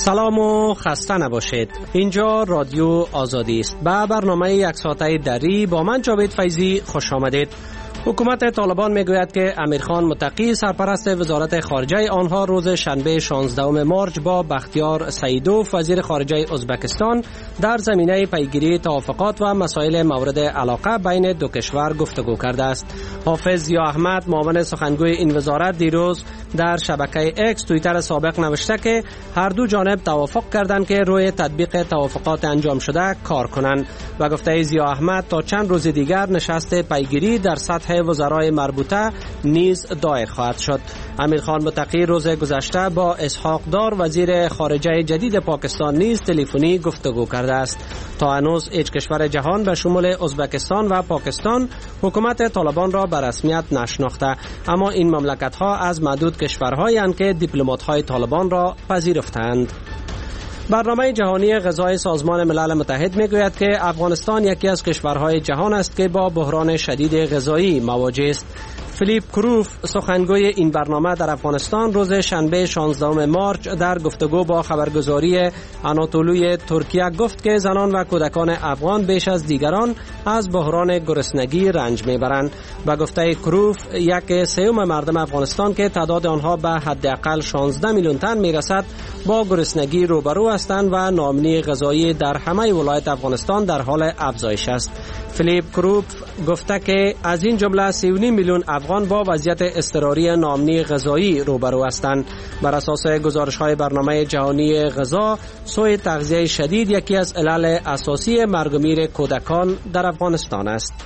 سلام و خسته نباشید. اینجا رادیو آزادی است. به برنامه یک ساعته دری با من جاوید فیضی خوش آمدید. حکومت طالبان میگوید که امیرخان متقی سرپرست وزارت خارجه آنها روز شنبه 16 مارچ با بختیار سیدوف وزیر خارجه ازبکستان در زمینه پیگیری توافقات و مسائل مورد علاقه بین دو کشور گفتگو کرده است. حافظ ضیا احمد معاون سخنگوی این وزارت دیروز در شبکه اکس توییتر سابق نوشته که هر دو جانب توافق کردند که روی تطبیق توافقات انجام شده کار کنند و گفته ضیا احمد تا چند روز دیگر نشست پیگیری در سطح وزرای مربوطه نیز دایر خواهد شد. امیرخان متقی روز گذشته با اسحاق دار وزیر خارجه جدید پاکستان نیز تلفنی گفتگو کرده است. تا هنوز هیچ کشور جهان به شمول ازبکستان و پاکستان حکومت طالبان را به رسمیت نشناخته، اما این مملکت ها از معدود کشورهایی اند که دیپلمات های طالبان را پذیرفتند. برنامه جهانی غذای سازمان ملل متحد میگوید که افغانستان یکی از کشورهای جهان است که با بحران شدید غذایی مواجه است. فیلیپ کروف سخنگوی این برنامه در افغانستان روز شنبه 16 مارچ در گفتگو با خبرگزاری آناتولوی ترکیه گفت که زنان و کودکان افغان بیش از دیگران از بحران گرسنگی رنج میبرند. به گفته کروف 1/3 مردم افغانستان که تعداد آنها به حداقل 16 میلیون تن میرسد با گرسنگی روبرو هستند و ناامنی غذایی در همه ولایت افغانستان در حال افزایش است. فیلیپ کروف گفته که از این جمله 3.5 میلیون افغان با وضعیت اضطراری ناامنی غذایی روبرو هستند. بر اساس گزارش‌های برنامه جهانی غذا، سوء تغذیه شدید یکی از علل اساسی مرگ و میر کودکان در افغانستان است.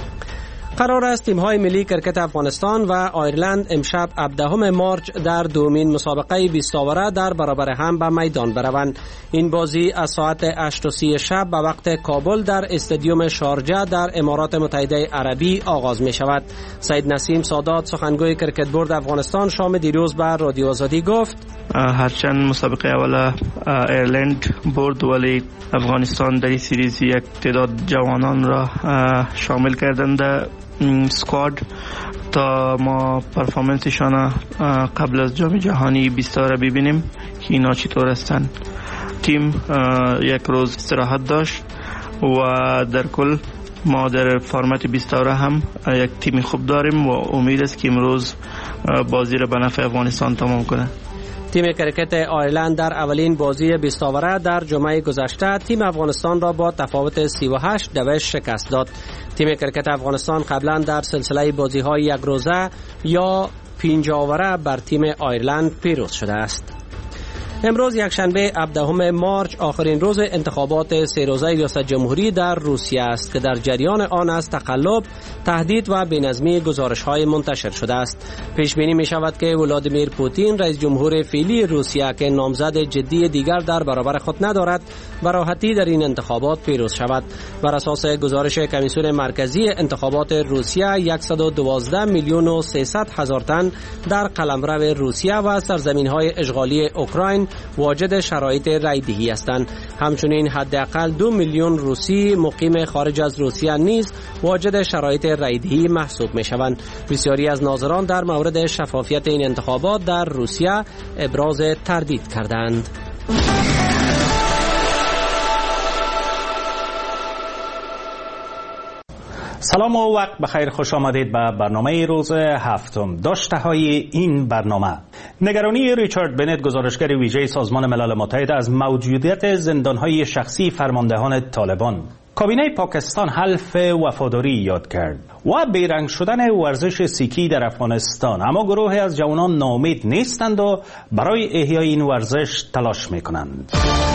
قرار است تیم‌های ملی کرکت افغانستان و آیرلند امشب 17 مارچ در دومین مسابقه 20 اوره در برابر هم به میدان بروند. این بازی از ساعت 8:30 شب به وقت کابل در استادیوم شارجه در امارات متحده عربی آغاز می شود. سید نسیم سادات سخنگوی کرکت بورد افغانستان شام دیروز به رادیو آزادی گفت هرچند مسابقه اول ایرلند برد، ولی افغانستان در این سریز یک تعداد جوانان را شامل کردند سکواد تا ما پرفورمنسشان قبل از جام جهانی 20 اوره ببینیم که اینا چطور هستند. تیم یک روز استراحت داشت و در کل ما در فرمت 20 اوره هم یک تیم خوب داریم و امید است که امروز بازی را به نفع افغانستان تمام کنه. تیم کرکت آیرلند در اولین بازی 20 اوره در جمعه گذشته تیم افغانستان را با تفاوت 38 شکست داد. تیم کرکت افغانستان قبلا در سلسله بازی‌های یک روزه یا 5 اوره بر تیم آیرلند پیروز شده است. امروز یکشنبه 17 مارچ آخرین روز انتخابات 3 روزه ریاست جمهوری در روسیه است که در جریان آن از تقلب، تهدید و بی‌نظمی گزارش‌های منتشر شده است. پیش بینی می‌شود که ولادیمیر پوتین رئیس جمهور فعلی روسیه که نامزد جدی دیگر در برابر خود ندارد، به راحتی در این انتخابات پیروز شود. بر اساس گزارش کمیسیون مرکزی انتخابات روسیه 112 میلیون و 300 هزار تن در قلمرو روسیه و سرزمین‌های اشغالی اوکراین واجد شرایط رایدهی هستند. همچنین حداقل 2 میلیون روسی مقیم خارج از روسیه نیز واجد شرایط رایدهی محسوب می شوند. بسیاری از ناظران در مورد شفافیت این انتخابات در روسیه ابراز تردید کردند. سلام و وقت بخیر، خوش آمدید به برنامه روز هفتم. داشته های این برنامه: نگرانی ریچارد بنت گزارشگر ویژه سازمان ملل متحد از موجودیت زندانهای شخصی فرماندهان طالبان. کابینه پاکستان حلف وفاداری یاد کرد و بیرنگ شدن ورزش سیکی در افغانستان، اما گروهی از جوانان ناامید نیستند و برای احیای این ورزش تلاش میکنند.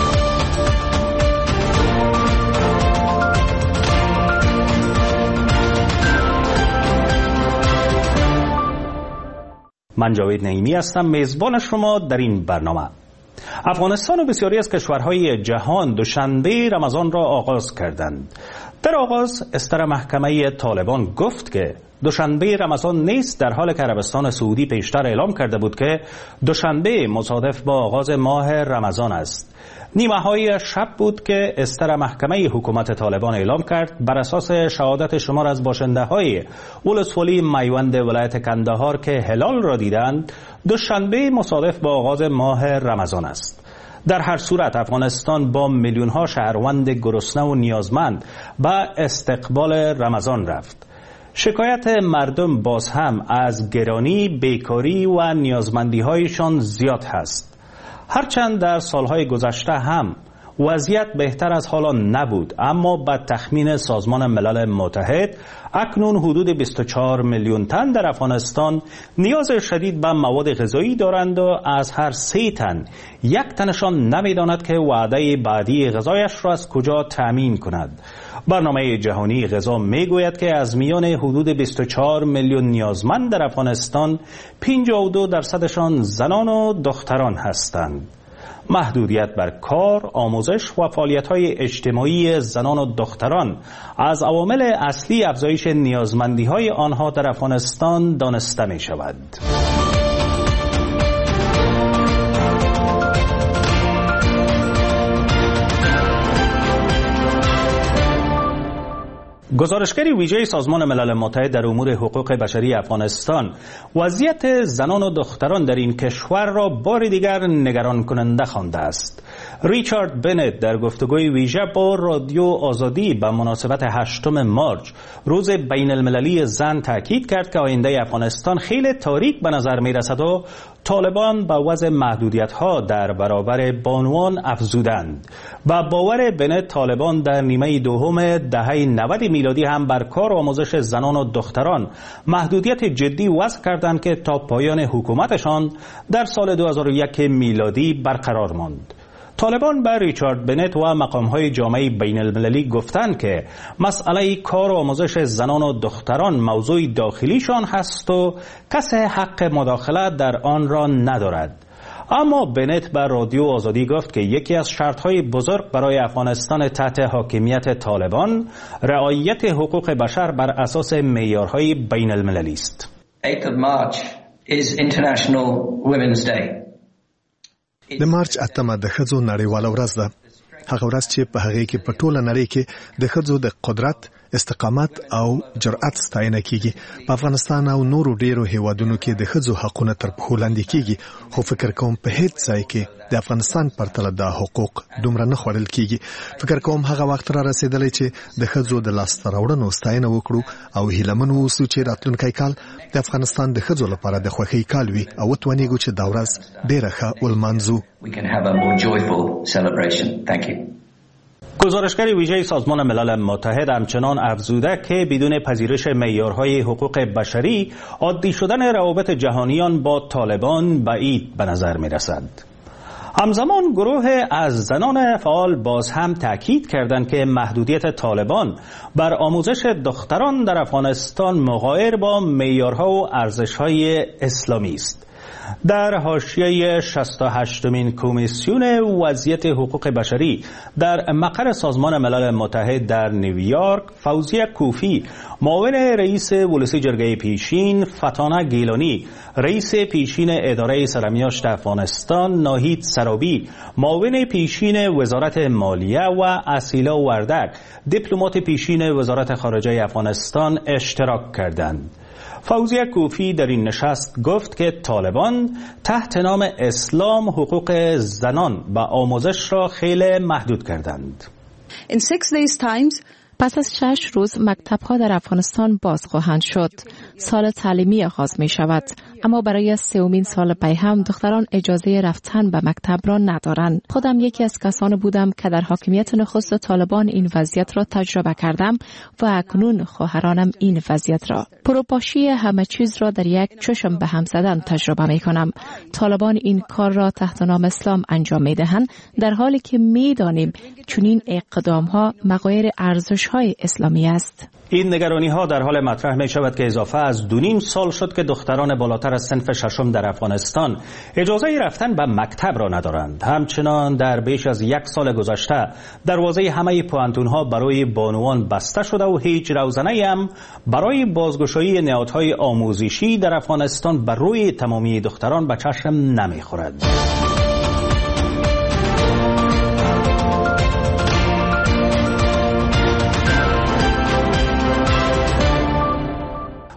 من جاوید نعیمی هستم، میزبان شما در این برنامه. افغانستان و بسیاری از کشورهای جهان دوشنبه رمضان را آغاز کردند. در آغاز استر محکمه طالبان گفت که دوشنبه رمضان نیست، در حالی که عربستان سعودی پیشتر اعلام کرده بود که دوشنبه مصادف با آغاز ماه رمضان است. نیمه های شب بود که استر محکمه حکومت طالبان اعلام کرد بر اساس شهادت شمار از باشنده های ولسوالی میوند ولایت کندهار که هلال را دیدند، دوشنبه مصادف با آغاز ماه رمضان است. در هر صورت افغانستان با میلیون‌ها شهروند گرسنه و نیازمند به استقبال رمضان رفت. شکایت مردم باز هم از گرانی، بیکاری و نیازمندی‌هایشان زیاد هست. هرچند در سالهای گذشته هم وضعیت بهتر از حالا نبود، اما به تخمین سازمان ملل متحد اکنون حدود 24 میلیون تن در افغانستان نیاز شدید به مواد غذایی دارند و از هر 3 تن 1 تنشان نمی‌داند که وعده بعدی غذایش را از کجا تامین کند. برنامه جهانی غذا میگوید که از میان حدود 24 میلیون نیازمند در افغانستان 52% زنان و دختران هستند. محدودیت بر کار، آموزش و فعالیت‌های اجتماعی زنان و دختران از عوامل اصلی افزایش نیازمندی‌های آنها در افغانستان دانسته می‌شود. گزارشگر ویژه سازمان ملل متحد در امور حقوق بشری افغانستان وضعیت زنان و دختران در این کشور را بار دیگر نگران کننده خوانده است. ریچارد بنت در گفتگوی ویژه با رادیو آزادی به مناسبت 8 مارچ روز بین المللی زن تاکید کرد که آینده افغانستان خیلی تاریک به نظر می رسد و طالبان با وضع محدودیت‌ها در برابر بانوان افزودند. با باور بنت طالبان در نیمه دوم دهه 90 میلادی هم بر کار و آموزش زنان و دختران محدودیت جدی وضع کردند که تا پایان حکومتشان در سال 2001 میلادی برقرار ماند. طالبان به ریچارد بنت و مقام‌های جامعه بین المللی گفتند که مسئله کار و آموزش زنان و دختران موضوع داخلیشان هست و کسی حق مداخله در آن را ندارد. اما بنت به رادیو آزادی گفت که یکی از شرط‌های بزرگ برای افغانستان تحت حاکمیت طالبان رعایت حقوق بشر بر اساس معیارهای بین المللی است. 8 March is International Women's Day. د مارچ 8 د ښځو نړیواله ورځ ده. هغه ورځ چې په هغه کې په ټوله نړۍ کې د ښځو د قدرت، استقامت او جرأت ستاینه کیږي. په افغانستان او نورو ډیرو هیوادونو کې د ښځو حقونه تر پښو لاندې کیږي، خو فکر کوم په هیڅ ځای کې د افغانستان پرتله د حقوق دومره نه خوړل کیږي. فکر کوم هغه وخت را رسیدلی چې د ښځو د لاسته راوړنو ستاینه وکړو او هیلهمن اوسو چې راتلونکی کال د افغانستان د ښځو لپاره د خوښۍ کال وي او وتوانیږو چې دا ورځ ډیره ښه ولمانځو. گزارشگر ویژه سازمان ملل متحد همچنان افزوده که بدون پذیرش معیارهای حقوق بشری عادی شدن روابط جهانیان با طالبان بعید به نظر می رسد. همزمان گروه از زنان فعال باز هم تاکید کردند که محدودیت طالبان بر آموزش دختران در افغانستان مغایر با معیارها و ارزش‌های اسلامی است. در حاشیه 68مین کمیسیون وضعیت حقوق بشری در مقر سازمان ملل متحد در نیویورک، فوزیه کوفی، معاون رئیس ولسی جرگه پیشین، فتانه گیلانی، رئیس پیشین اداره سرمیاشت افغانستان، ناهید سرابی، معاون پیشین وزارت مالیه و اسیلا وردک، دیپلمات پیشین وزارت خارجه افغانستان اشتراک کردند. فوزیه کوفی در این نشست گفت که طالبان تحت نام اسلام حقوق زنان و آموزش را خیلی محدود کردند. پس از 6 روز مکتب‌ها در افغانستان باز خواهند شد. سال تعلیمی آغاز می شود، اما برای 3مین سال پی هم دختران اجازه رفتن به مکتب را ندارند. خودم یکی از کسان بودم که در حاکمیت نخست طالبان این وضعیت را تجربه کردم و اکنون خواهرانم این وضعیت را. پروپاشی همه چیز را در یک چشم به هم زدن تجربه می کنم. طالبان این کار را تحت نام اسلام انجام می دهند، در حالی که می دانیم چنین اقدام ها مغایر ارزش های اسلامی است. این نگرانی ها در حال مطرح می شود که اضافه از 2.5 سال شد که دختران بالاتر از صنف 6 در افغانستان اجازه رفتن به مکتب را ندارند. همچنان در بیش از 1 سال گذشته دروازه همه پوهنتون ها برای بانوان بسته شده و هیچ روزنه‌ای هم برای بازگشایی نهادهای آموزشی در افغانستان بر روی تمامی دختران به چشم نمی خورد.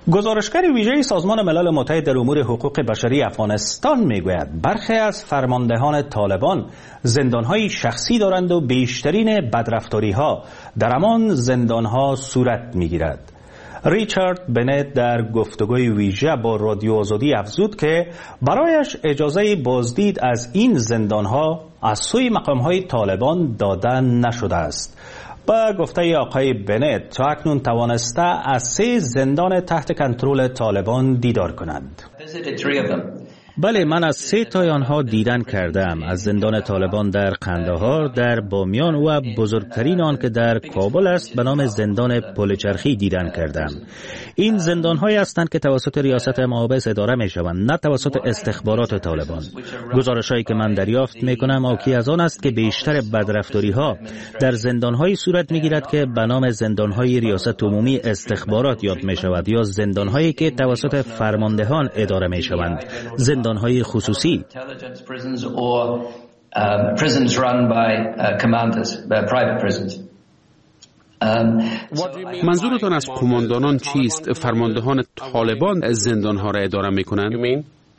گزارشگر ویژه سازمان ملل متحد در امور حقوق بشری افغانستان میگوید برخی از فرماندهان طالبان زندانهای شخصی دارند و بیشترین بدرفتاری‌ها در همان زندانها صورت میگیرد. ریچارد بنت در گفتگوی ویژه با رادیو آزادی افزود که برایش اجازه بازدید از این زندانها از سوی مقامهای طالبان داده نشده است. با گفته آقای بنت تا اکنون توانسته از 3 زندان تحت کنترل طالبان دیدار کنند. بله، من از 3 تای آنها دیدن کردم. از زندان طالبان در قندهار، در بامیان و بزرگترین آن که در کابل است به نام زندان پل چرخی دیدن کردم. این زندان‌هایی هستند که توسط ریاست محابس اداره می‌شوند، نه توسط استخبارات طالبان. گزارش‌هایی که من دریافت می‌کنم حاکی از آن است که بیشتر بدرفتاری‌ها در زندان‌هایی صورت می‌گیرد که به نام زندان‌های ریاست عمومی استخبارات یاد می‌شود یا زندان‌هایی که توسط فرماندهان اداره می‌شوند، زندان‌های خصوصی. منظورتان از قماندانان چیست؟ فرماندهان طالبان زندانها را اداره میکنند؟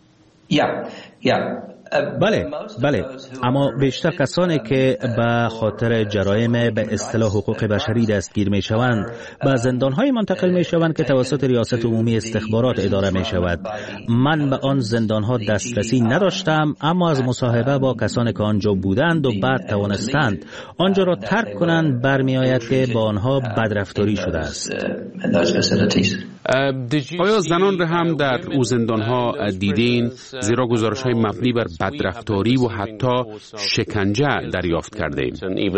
بله، اما بیشتر کسانی که به خاطر جرایم به اصطلاح حقوق بشری دستگیر می شوند به زندانهای منتقل می شوند که توسط ریاست عمومی استخبارات اداره می شود. من به آن زندانها دسترسی نداشتم، اما از مصاحبه با کسانی که آنجا بودند و بعد توانستند آنجا را ترک کنند برمی آید که با آنها بدرفتاری شده است. آیا زنان را هم در او زندانها دیدین؟ زیرا گزارش‌های مبنی بر بدرفتاری و حتی شکنجه دریافت کردیم.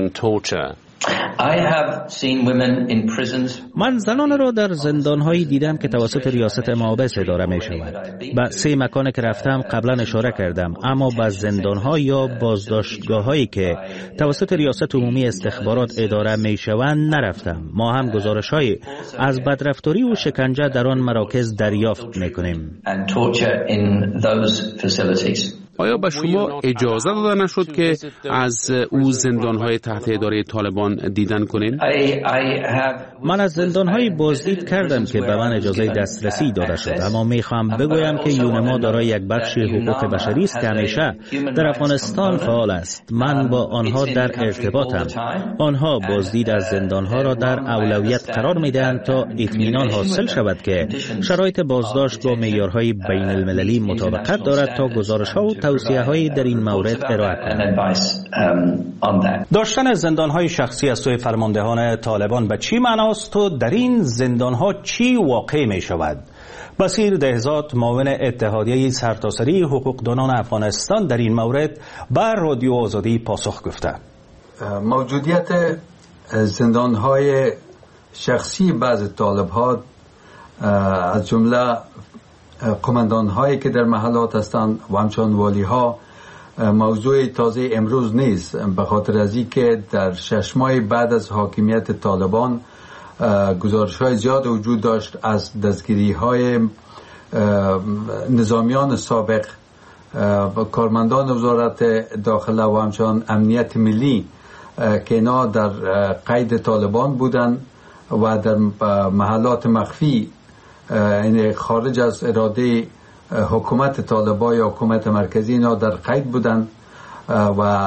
من زنان را در زندان‌هایی دیدم که توسط ریاست محابس اداره می‌شود. به 3 مکانی که رفتم قبلا اشاره کردم، اما به زندان‌ها یا بازداشتگاه‌هایی که توسط ریاست عمومی استخبارات اداره می‌شوند نرفتم. ما هم گزارش‌هایی از بدرفتاری و شکنجه در آن مراکز دریافت می‌کنیم. آیا به شما اجازه داده نشد که از او زندان‌های تحت اداره طالبان دیدن کنین؟ من از زندان‌های بازدید کردم که به من اجازه دسترسی داده شد، اما می‌خوام بگویم که یونما دارای یک بخش حقوق بشری است که همیشه در افغانستان فعال است. من با آنها در ارتباطم. آنها بازدید از زندان‌ها را در اولویت قرار می‌دهند تا اطمینان حاصل شود که شرایط بازداشت با معیارهای بین‌المللی مطابقت دارد تا گزارش‌ها و توصیه‌هایی در این مورد ارائه کنند. داشتن زندان‌های شخصی از سوی فرماندهان طالبان به چی معناست و در این زندان‌ها چی واقع می‌شود؟ بصیر دهزاد معاون اتحادیه سرتاسری حقوقدانان افغانستان در این مورد بر رادیو آزادی پاسخ گفته. موجودیت زندان‌های شخصی بعض طالب‌ها از جمله قماندان‌هایی که در محلات هستند و همچنان والی‌ها موضوع تازه امروز نیست، به خاطر از اینکه در 6 ماه بعد از حاکمیت طالبان گزارش‌های زیاد وجود داشت از دستگیری‌های نظامیان سابق کارمندان وزارت داخله و همچنان امنیت ملی که اینا در قید طالبان بودند و در محلات مخفی یعنی خارج از اراده حکومت طالبان یا حکومت مرکزی اینا در قید بودند و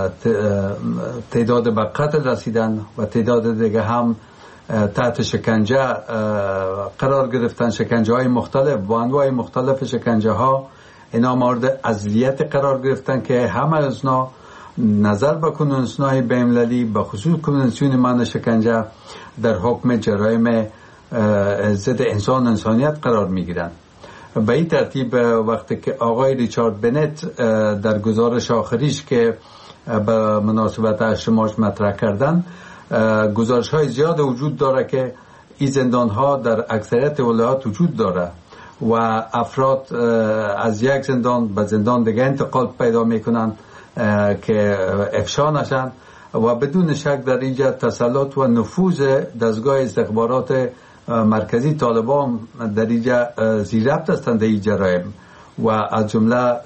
تعداد به قتل رسیدن و تعداد دیگه هم تحت شکنجه قرار گرفتن، شکنجه های مختلف با انواع مختلف شکنجه ها اینا مورد اذیت قرار گرفتن که همه از اینا نظر به کنونسیون‌های بین‌المللی به خصوص کنونسیون من شکنجه در حکم جرایم ضد انسانیت قرار میگیرن. به این ترتیب وقتی که آقای ریچارد بنت در گزارش آخریش که به مناسبت 8 مارس مطرح کردن گزارش های زیاد وجود داره که این زندان ها در اکثریت ولایات وجود داره و افراد از یک زندان به زندان دیگه انتقال پیدا میکنن که افشا نشن و بدون شک در اینجا تسلط و نفوذ دستگاه استخبارات مرکزی طالبان در اینجا زیر ربط هستند این جرایم و از جمله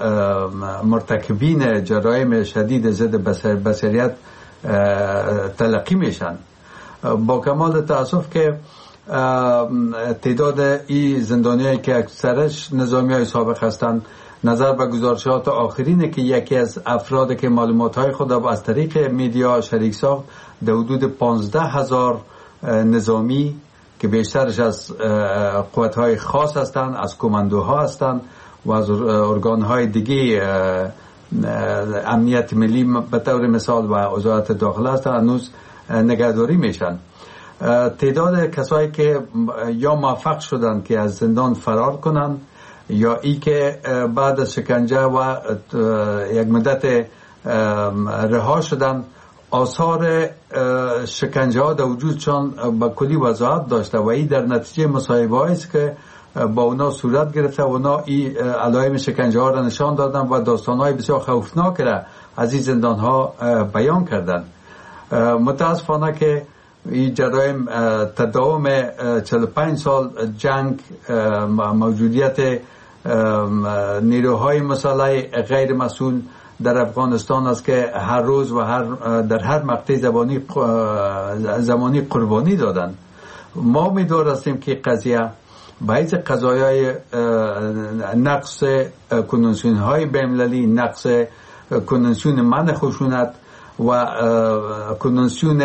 مرتکبین جرایم شدید ضد بشریت تلقی میشن. با کمال تاسف که تعداد این زندانیایی که اکثرش نظامیای سابق هستند، نظر به گزارشات آخرینه که یکی از افراد که معلومات‌های خود را از طریق میدیا شریک ساخت در حدود 15,000 نظامی که بیشترش از قوت‌های خاص هستند، از کماندوها هستند و از ارگان‌های دیگه امنیت ملی به طور مثال و وزارت داخله هستند، هنوز نگهداری میشن. تعداد کسایی که یا موفق شدن که از زندان فرار کنن یا ای که بعد از شکنجه و یک مدت رها شدن، آثار شکنجه ها در وجودشان با کلی وضاحت داشته و این در نتیجه مصاحبه هایی است که با اونا صورت گرفته و اونا این علائم شکنجه ها را نشان دادن و داستان های بسیار خوفناک را از این زندان ها بیان کردن. متاسفانه که این جرایم تداوم 45 سال جنگ، موجودیت نیروهای مسلح غیر مسئول در افغانستان است که هر روز و در هر مقطع زمانی قربانی دادن. ما امیدوار هستیم که قضیه بعض قضایای نقض کنوانسیون های بین‌المللی، نقض کنوانسیون منع خشونت و کنوانسیون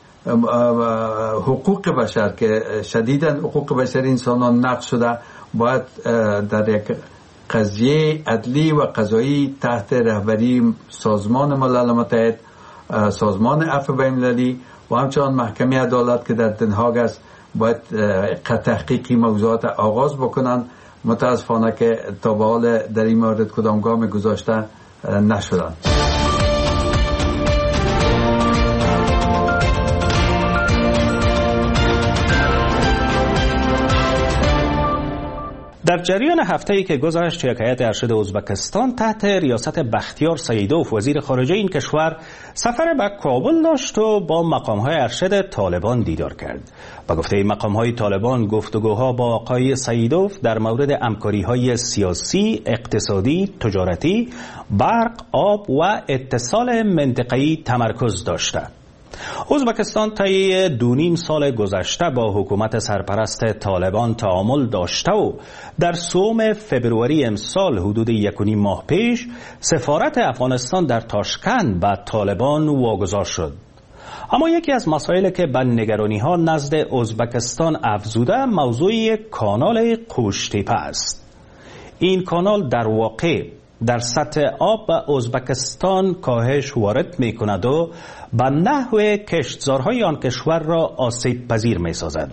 حقوق بشر که شدیداً حقوق بشر انسانان نقض شده، باید در یک قضیه عدلی و قضایی تحت رهبری سازمان ملل متحد، سازمان عفو بین‌المللی و همچنان محکمه عدالت که در دنهاگ است باید تحقیقی موضوعات آغاز بکنن. متاسفانه که تا به حال در این مورد کدام گام گذاشته نشدن. در جریان هفته‌ای که گذشت، یک هیئت ارشد ازبکستان تحت ریاست بختیار سیدوف وزیر خارجه این کشور سفر به کابل داشت و با مقام‌های ارشد طالبان دیدار کرد. با گفته مقام‌های طالبان، گفتگوها با آقای سیدوف در مورد همکاری‌های سیاسی، اقتصادی، تجارتی، برق، آب و اتصال منطقه‌ای تمرکز داشته. ازبکستان طی 2.5 سال گذشته با حکومت سرپرست طالبان تعامل داشته و در 3 فبروری امسال حدود 1.5 ماه پیش سفارت افغانستان در تاشکند به طالبان واگذار شد. اما یکی از مسائلی که به نگرانی‌ها نزد ازبکستان افزوده موضوع کانال قوشتیپه است. این کانال در واقع در سطح آب به ازبکستان کاهش وارد می کند و به نحو کشتزارهای آن کشور را آسیب پذیر می سازد.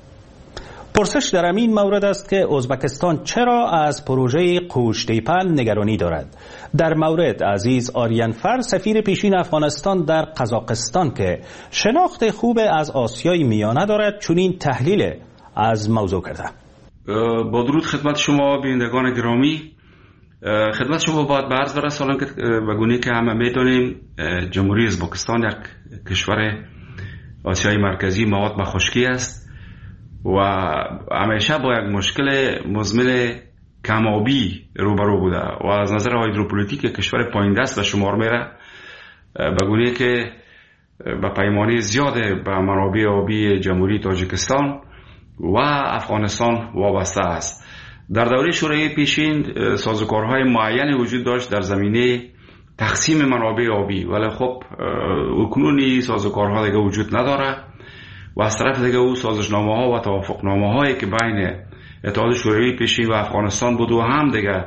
پرسش در این مورد است که ازبکستان چرا از پروژه قوشتیپه نگرانی دارد. در مورد عزیز آریانفر، سفیر پیشین افغانستان در قزاقستان که شناخت خوب از آسیای میانه دارد، چنین تحلیل از موضوع کرده. با درود خدمت شما بینندگان گرامی. خدمت شما باید به عرض برسانم که به گونه‌ای که همه می‌دانیم جمهوری ازبکستان یک کشور آسیای مرکزی مواد به خشکی است و همیشه با یک مشکل مزمن کم‌آبی روبرو بوده و از نظر هیدروپولیتیک کشور پایین دست به شمار میره، به گونه‌ای که به پیمانه زیاد به منابع آبی جمهوری تاجیکستان و افغانستان وابسته است. در دوره شوروی پیشین سازوکارهای معینی وجود داشت در زمینه تقسیم منابع آبی، ولی خب اکنون سازوکارها دیگه وجود نداره و از طرف دیگه او سازشنامه‌ها و توافقنامه‌هایی که بین اتحاد شوروی پیشین و افغانستان بود و هم دیگه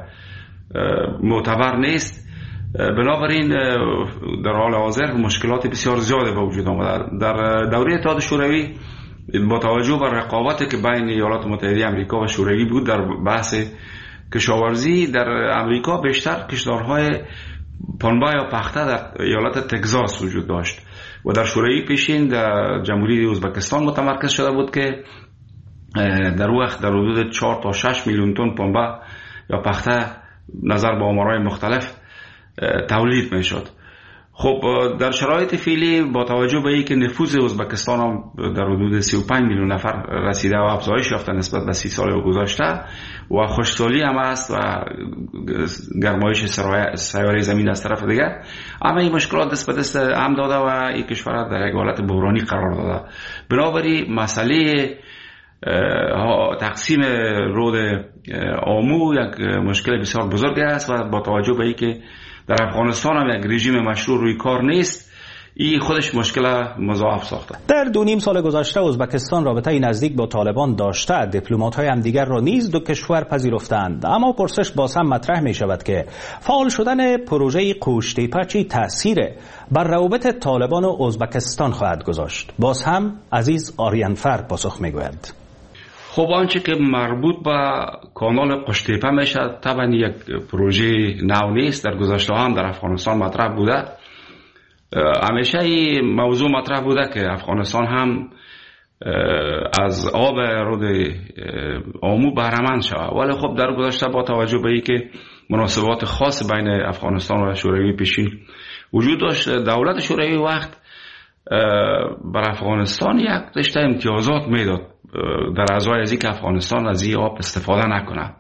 معتبر نیست. بنابراین در حال حاضر مشکلات بسیار زیاده به وجود آمده. در دوره اتحاد شوروی با توجه به رقابتی که بین ایالات متحده آمریکا و شوروی بود در بحث کشاورزی، در آمریکا بیشتر کشتارهای پنبه یا پخته در ایالت تگزاس وجود داشت و در شوروی پیشین در جمهوری ازبکستان متمرکز شده بود که در وقت در حدود 4 تا 6 میلیون تن پنبه یا پخته نظر به آمارهای مختلف تولید می شد. خب در شرایط فعلی با توجه به اینکه نفوذ ازبکستان هم در حدود 35 میلیون نفر رسیده و افزایش یافته نسبت به 30 سال گذشته و خشکسالی هم است و گرمایش سیاره زمین از طرف دیگر، اما این مشکلات دست به دست هم داده و این کشور در یک حالت بحرانی قرار داده. بنابراین مسئله تقسیم رود آمو یک مشکل بسیار بزرگ است و با توجه به اینکه در افغانستان هم یک رژیم مشروع روی کار نیست، این خودش مشکل مضاعف ساخته. در 2.5 سال گذشته ازبکستان رابطه نزدیک با طالبان داشته، دیپلمات‌های همدیگر را نیز دو کشور پذیرفتند، اما پرسش باز هم مطرح می شود که فعال شدن پروژه قوشتیپه چه تأثیر بر روابط طالبان و ازبکستان خواهد گذاشت؟ باز هم عزیز آریانفر پاسخ می گوید. خب آنچه که مربوط به کانال قوشتیپه میشه طبعا یک پروژه نو نیست، در گذشته هم در افغانستان مطرح بوده. همیشه این موضوع مطرح بوده که افغانستان هم از آب رود آمو بهره‌مند شود، ولی خب در گذشته با توجه به اینکه مناسبات خاص بین افغانستان و شوروی پیشین وجود داشت، دولت شوروی وقت بر افغانستان یک رشته امتیازات میداد در ازای از اینکه افغانستان از این آب استفاده نکنه.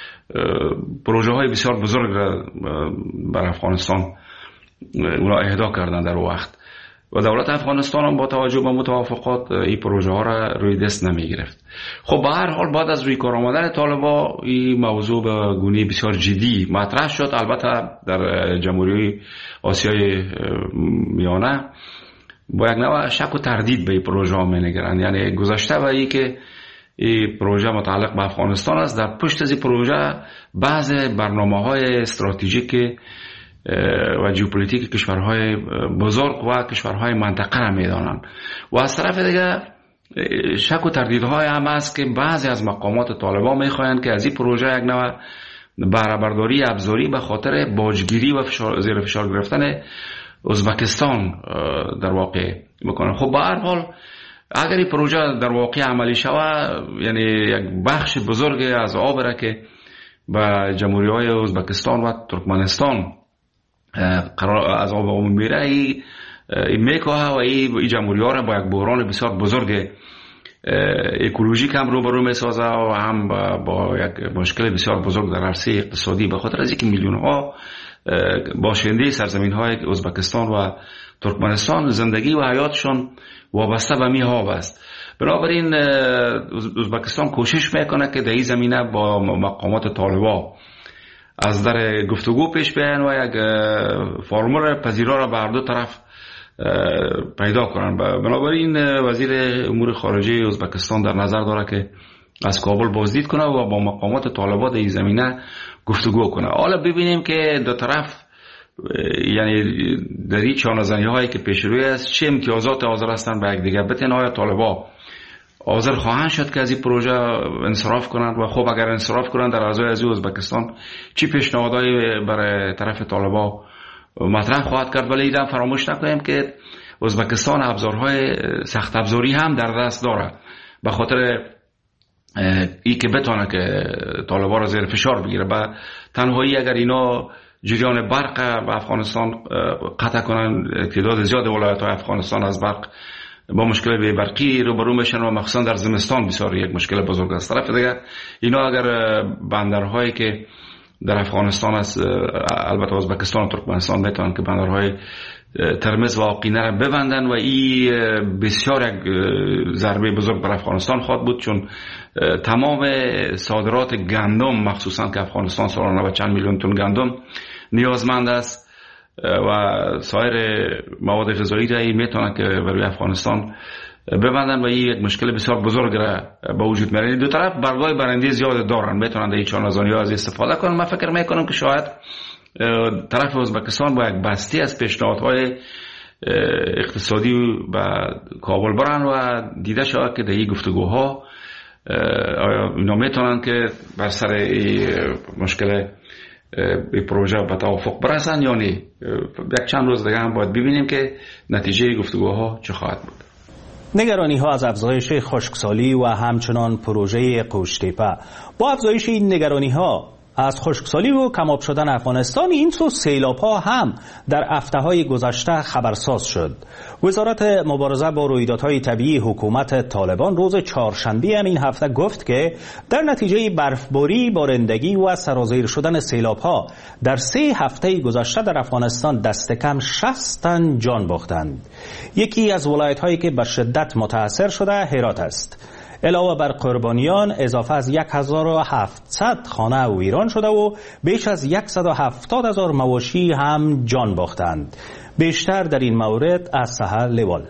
پروژه های بسیار بزرگ را بر افغانستان اونا اهدا کردن در وقت و دولت افغانستان هم با توجه به متوافقات این پروژه ها را روی دست نمی گرفت. خب به هر حال بعد از روی کار آمدن طالبان این موضوع به گونه بسیار جدی مطرح شد. البته در جمهوری آسیای میانه با یک نوع شک و تردید به این پروژه ها می نگرند، یعنی گذشته به این که این پروژه متعلق به افغانستان است، در پشت از این پروژه بعض برنامه‌های استراتژیک و ژئوپلیتیک کشورهای بزرگ و کشورهای منطقه را میدانند و از طرف دیگر شک و تردیدهای هم است که بعضی از مقامات طالبان میخواهند که از این پروژه یک نوع بهره برداری ابزاری به خاطر باجگیری و زیر فشار گرفتن ازبکستان در واقع بکنه. خب به هر حال اگر این پروژه در واقع عملی شود، یعنی یک بخش بزرگ از آب را که به جمهوری‌های ازبکستان و ترکمنستان قرار از آب عمومی میره، این میکوه و این جمهوری‌ها را با یک بحران بسیار بزرگ اکولوژیک هم روبرو میسازه و هم با یک مشکل بسیار بزرگ در عرصه اقتصادی، به خاطر از اینکه میلیون ها باشنده سرزمین های ازبکستان و ترکمنستان زندگی و حیاتشون وابسته به می آب است. بنابراین ازبکستان کوشش میکنه که در این زمینه با مقامات طالبان از در گفتگو پیش بیاین و یک فرمول پذیرا را به هر دو طرف پیدا کنن. بنابراین وزیر امور خارجه ازبکستان در نظر داره که از کابل بازدید کنه و با مقامات طالبان در این زمینه گفتگو کنه. حالا ببینیم که دو طرف یعنی در این چانه‌زنی هایی که پیش روی است چه امتیازات حاضر هستند به یکدیگر بدن. آیا طالبان حاضر خواهند شد که از این پروژه انصراف کنند و خب اگر انصراف کنند در ازای از ازبکستان چی پیشنهادایی برای طرف طالبان مطرح خواهد کرد. ولی اینا فراموش نکنیم که ازبکستان ابزارهای سخت ابزاری هم در دست داره به خاطر ای که بتونه که طالبان را زیر فشار بگیره. و تنهایی اگر اینا جریان برق به افغانستان قطع کنن، تعداد زیاد ولایت‌های افغانستان از برق با مشکل بی برقی روبرو میشن و مخصوصا در زمستان بسیار یک مشکل بزرگ است. طرف دیگر اینا اگر بندرهایی که در افغانستان است، البته ازبکستان و ترکمنستان میتونن که بندرهای ترمز و آقینه را ببندن و این بسیار یک ضربه بزرگ بر افغانستان خواهد بود، چون تمام صادرات گندم مخصوصا که افغانستان سالانه به چند میلیون تن گندم نیازمند است و سایر مواد غذایی را میتونن که برای افغانستان ببندن و این یک مشکل بسیار بزرگ را به وجود میاره. دو طرف برگای برنده زیاد دارن، میتونن در این چانه‌زنی‌ها از استفاده کنن. من فکر میکنم که شاید طرف ازبکستان با یک بسته از پیشنهادهای اقتصادی به کابل برن و دیده شود که در این گفتگوها اینا میتونن که بر سر مشکل پروژه به توافق برسن یا نه. یک چند روز دیگه هم باید ببینیم که نتیجه گفتگوها چه خواهد بود. نگرانی ها از افزایش خشکسالی و همچنان پروژه قوشتیپه. با افزایش این نگرانی ها از خشکسالی و کم‌آب شدن افغانستان، این سو سیلاب‌ها هم در هفته‌های گذشته خبرساز شد. وزارت مبارزه با رویدادهای طبیعی حکومت طالبان روز چهارشنبه همین هفته گفت که در نتیجه برفباری، بارندگی و سرازیر شدن سیلاب‌ها در 3 هفته گذشته در افغانستان دست کم 60 تن جان باختند. یکی از ولایت‌هایی که به شدت متاثر شده هرات است. علاوه بر قربانیان اضافه از 1700 خانه ویران شده و بیش از 170,000 مواشی هم جان باختند. بیشتر در این مورد از سحر لیوال.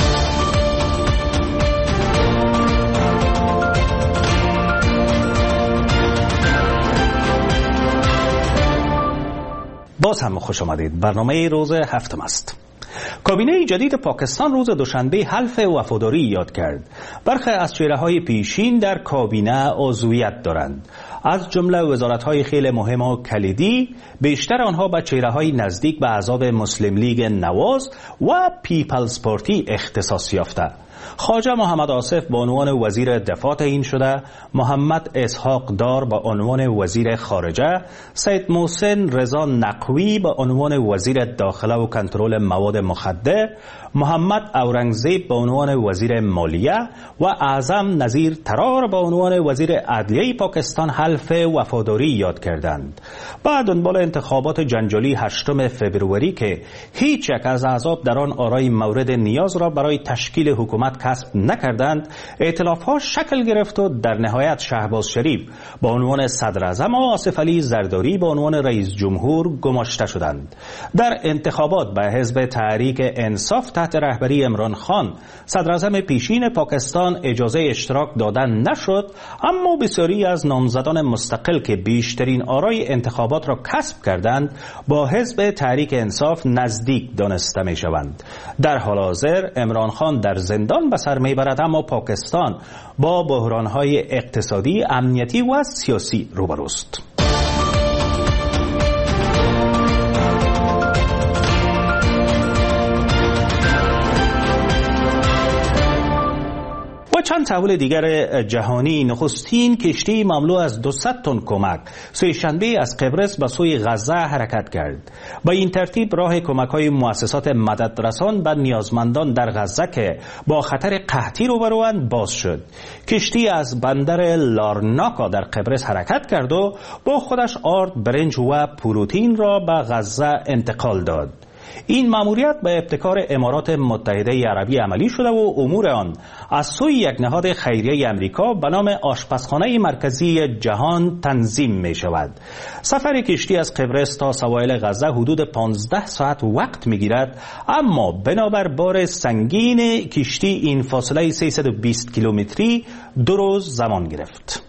باز هم خوش آمدید. برنامه روز هفتم است. کابینه جدید پاکستان روز دوشنبه حلف وفاداری یاد کرد. برخی از چهره‌های پیشین در کابینه عضویت دارند. از جمله وزارت‌های خیلی مهم و کلیدی، بیشتر آنها به چهره‌های نزدیک به احزاب مسلم لیگ نواز و پیپلز پارتی اختصاص یافته. خواجه محمد آصف به عنوان وزیر دفاع تعیین شده، محمد اسحاق دار به عنوان وزیر خارجه، سید محسن رضا نقوی به عنوان وزیر داخله و کنترل مواد مخدر، محمد اورنگزیب به عنوان وزیر مالیه و اعظم نظیر ترار به عنوان وزیر عدلیه پاکستان حلف وفاداری یاد کردند. بعد دنبال انتخابات جنجالی 8 فوریه که هیچ یک از احزاب در آن آرای مورد نیاز را برای تشکیل حکومت کسب نکردند، ائتلاف‌ها شکل گرفت و در نهایت شهباز شریف به عنوان صدر اعظم و آصف علی زرداری به عنوان رئیس جمهور گماشته شدند. در انتخابات به حزب تحریک انصاف تحت رهبری عمران خان صدر اعظم پیشین پاکستان اجازه اشتراک دادن نشد، اما بسیاری از نامزدان مستقل که بیشترین آرای انتخابات را کسب کردند با حزب تحریک انصاف نزدیک دانسته می شوند. در حال حاضر عمران خان در زندان به سر می برد، اما پاکستان با بحران‌های اقتصادی، امنیتی و سیاسی روبروست. چند تحول دیگر جهانی، نخستین کشتی مملو از 200 تن کمک سه‌شنبه از قبرس به سوی غزه حرکت کرد. با این ترتیب راه کمک‌های مؤسسات مددرسان به نیازمندان در غزه که با خطر قحطی روبروند باز شد. کشتی از بندر لارناکا در قبرس حرکت کرد و با خودش آرد، برنج و پروتئین را به غزه انتقال داد. این مأموریت به ابتکار امارات متحده عربی عملی شده و امور آن از سوی یک نهاد خیریه امریکا به نام آشپزخانه مرکزی جهان تنظیم می شود. سفر کشتی از قبرس تا سواحل غزه حدود 15 ساعت وقت می گیرد، اما بنابر بار سنگین کشتی این فاصله 320 کیلومتری 2 روز زمان گرفت.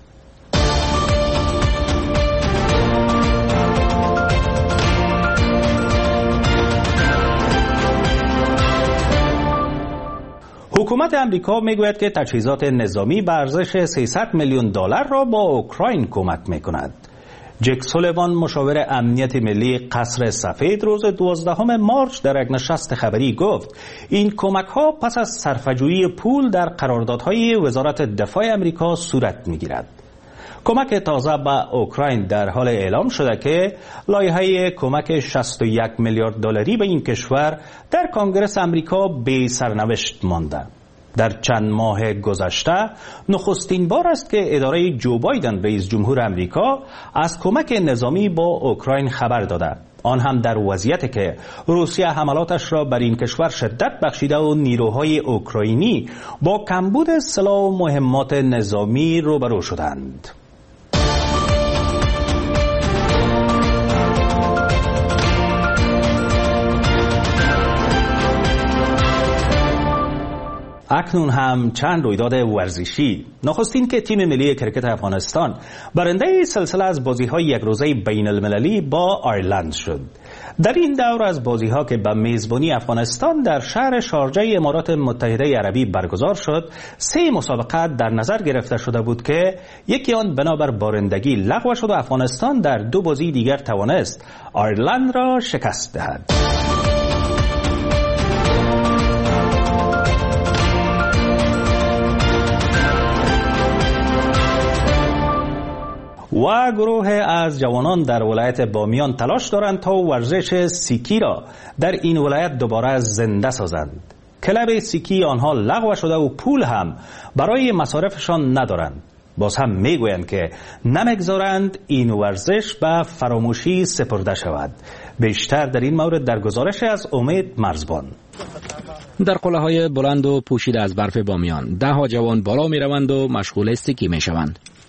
حکومت امریکا میگوید که تجهیزات نظامی به ارزش 300 میلیون دلار را با اوکراین کمک میکند. جک سولیوان مشاور امنیت ملی قصر سفید روز 12 مارچ در یک نشست خبری گفت این کمک ها پس از صرفه‌جویی پول در قراردادهای وزارت دفاع امریکا صورت میگیرد. کمک تازه به اوکراین در حال اعلام شده که لایحه کمک 61 میلیارد دلاری به این کشور در کنگره امریکا بی سرنوشت مانده. در چند ماه گذشته نخستین بار است که اداره جو بایدن رئیس جمهور امریکا از کمک نظامی با اوکراین خبر داده، آن هم در وضعیتی که روسیه حملاتش را بر این کشور شدت بخشیده و نیروهای اوکراینی با کمبود سلاح و مهمات نظامی روبرو شدند. اکنون هم چند رویداد ورزشی. نخستین که تیم ملی کرکت افغانستان برنده سلسله از بازی‌های یک روزه بین المللی با آیرلند شد. در این دور از بازی‌ها که به میزبانی افغانستان در شهر شارجه امارات متحده عربی برگزار شد، 3 مسابقه در نظر گرفته شده بود که یکی آن بنابر بارندگی لغو شد و افغانستان در 2 بازی دیگر توانست آیرلند را شکست دهد. و گروه از جوانان در ولایت بامیان تلاش دارند تا ورزش سیکی را در این ولایت دوباره زنده سازند. کلب سیکی آنها لغو شده و پول هم برای مصارفشان ندارند. باز هم میگویند که نمیگذارند این ورزش به فراموشی سپرده شود. بیشتر در این مورد در گزارش از امید مرزبان. در قله‌های بلند و پوشیده از برف بامیان 10 جوان بالا می روند و مشغول اسکی می شوند.